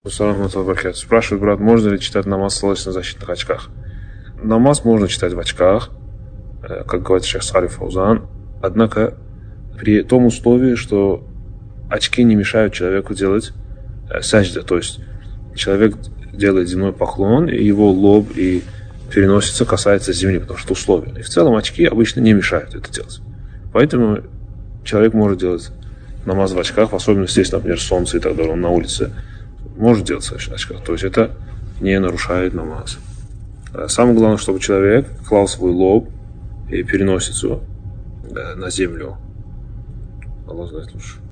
Спрашивает брат, можно ли читать намаз в солнечно-защитных очках? Намаз можно читать в очках, как говорит шейх Салих Фаузан, однако при том условии, что очки не мешают человеку делать саджда, то есть человек делает земной поклон, и его лоб и переносица касается земли, потому что условия. И в целом очки обычно не мешают это делать. Поэтому человек может делать намаз в очках, в особенности, если, например, солнце и так далее, он на улице, может делать в очках. То есть это не нарушает намаз. Самое главное, чтобы человек клал свой лоб и переносицу на землю. Аллах знает лучше.